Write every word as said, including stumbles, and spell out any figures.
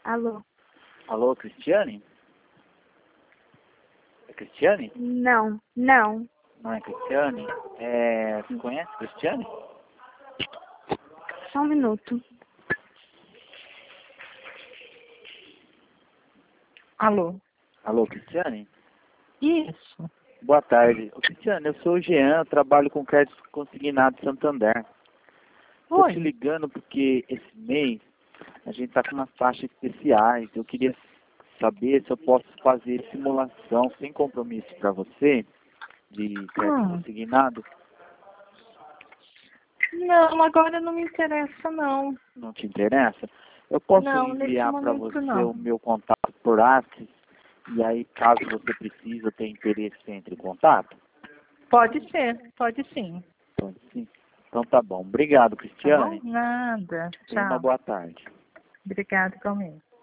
Alô? Alô, Cristiane? É Cristiane? Não, não. Não é Cristiane? É... Você conhece Cristiane? Só um minuto. Alô? Alô, Cristiane? Isso. Boa tarde. Ô, Cristiane, eu sou o Jean, eu trabalho com crédito consignado Santander. Estou te Oi. ligando porque esse mês a gente está com umas taxas especiais. Eu queria saber se eu posso fazer simulação sem compromisso para você de crédito Hum. consignado. Não, agora não me interessa, não. Não te interessa? Eu posso Não, nesse enviar para momento você não. o meu contato por WhatsApp e aí, caso você precise ou tenha interesse, você entre em contato? Pode ser, pode sim. Pode sim. Então tá bom. Obrigado, Tá bom? Cristiane. Nada. Tenha uma Tchau. boa tarde. Obrigada, igualmente.